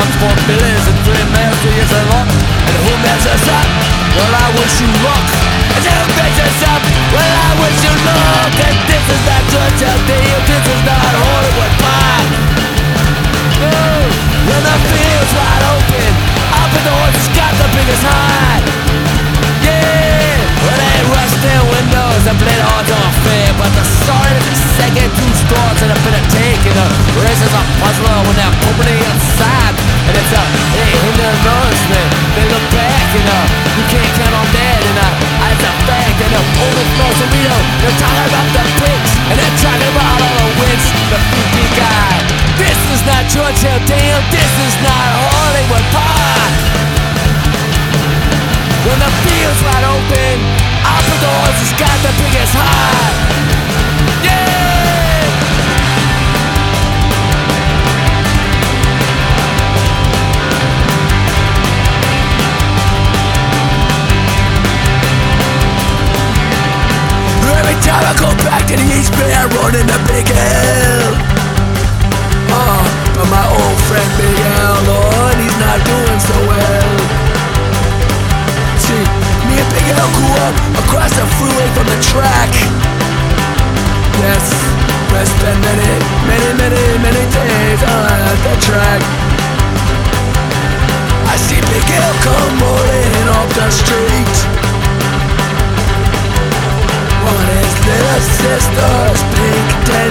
guns for billions and 3 miles, 2 years and long. And who measures up? Well, I wish you luck. And who measures up? Well, I wish you luck. And this is not Georgia deal, this is not Hollywood Park. No, when the field's wide open, up in the horses got the biggest hide. Yeah, well, they rushed their windows and played odds on fair, but the story is the second 2 stores that have been taken. The race is a puzzler when they're opening inside, and it's a hey, who never knows, man. They look back, you can't count on that, and it's a fact, and the only flows of Rito, they're talking about the pigs, and they're talking about all the wins, the freaky guy. This is not Georgia Dale, this is not Hollywood Park. When the field's wide open, up the doors has got the biggest heart. Yeah! Every time I go back to the East Bay, I run in the big L. But my old friend Big Al, Lord, he's not doing so well. See, me and Big Al grew up across the freeway from the track. Yes, we spent many days on the track. I see Big Al come rolling off the street. One of his little sisters, Pink Daddy.